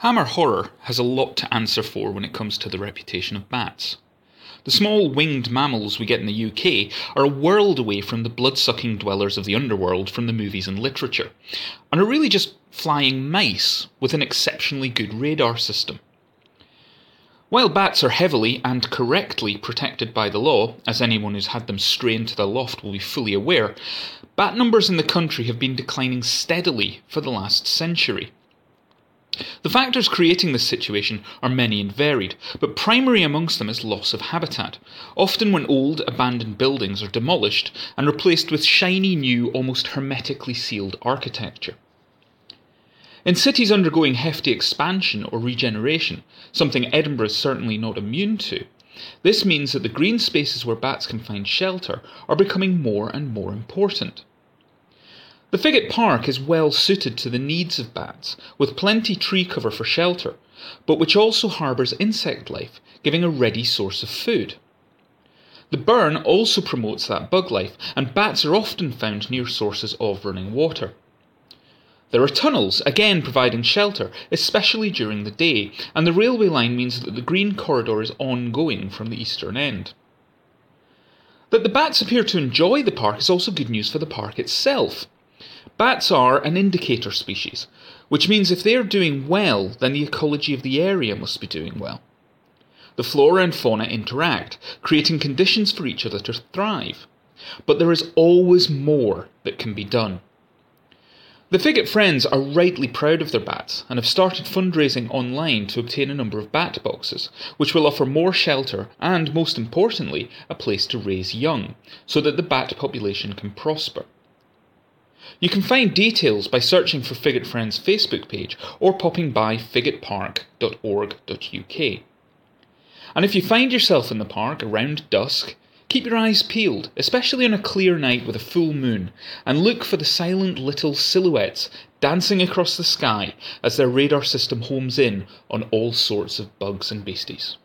Hammer Horror has a lot to answer for when it comes to the reputation of bats. The small winged mammals we get in the UK are a world away from the blood-sucking dwellers of the underworld from the movies and literature, and are really just flying mice with an exceptionally good radar system. While bats are heavily and correctly protected by the law, as anyone who's had them stray into the loft will be fully aware, bat numbers in the country have been declining steadily for the last century. The factors creating this situation are many and varied, but primary amongst them is loss of habitat, often when old, abandoned buildings are demolished and replaced with shiny new, almost hermetically sealed architecture. In cities undergoing hefty expansion or regeneration, something Edinburgh is certainly not immune to, this means that the green spaces where bats can find shelter are becoming more and more important. The Figgett Park is well suited to the needs of bats, with plenty tree cover for shelter, but which also harbours insect life, giving a ready source of food. The burn also promotes that bug life, and bats are often found near sources of running water. There are tunnels, again providing shelter, especially during the day, and the railway line means that the green corridor is ongoing from the eastern end. That the bats appear to enjoy the park is also good news for the park itself. Bats are an indicator species, which means if they are doing well, then the ecology of the area must be doing well. The flora and fauna interact, creating conditions for each other to thrive. But there is always more that can be done. The Figgett Friends are rightly proud of their bats and have started fundraising online to obtain a number of bat boxes, which will offer more shelter and, most importantly, a place to raise young, so that the bat population can prosper. You can find details by searching for Figgett Friends' Facebook page or popping by figgettpark.org.uk. And if you find yourself in the park around dusk, keep your eyes peeled, especially on a clear night with a full moon, and look for the silent little silhouettes dancing across the sky as their radar system homes in on all sorts of bugs and beasties.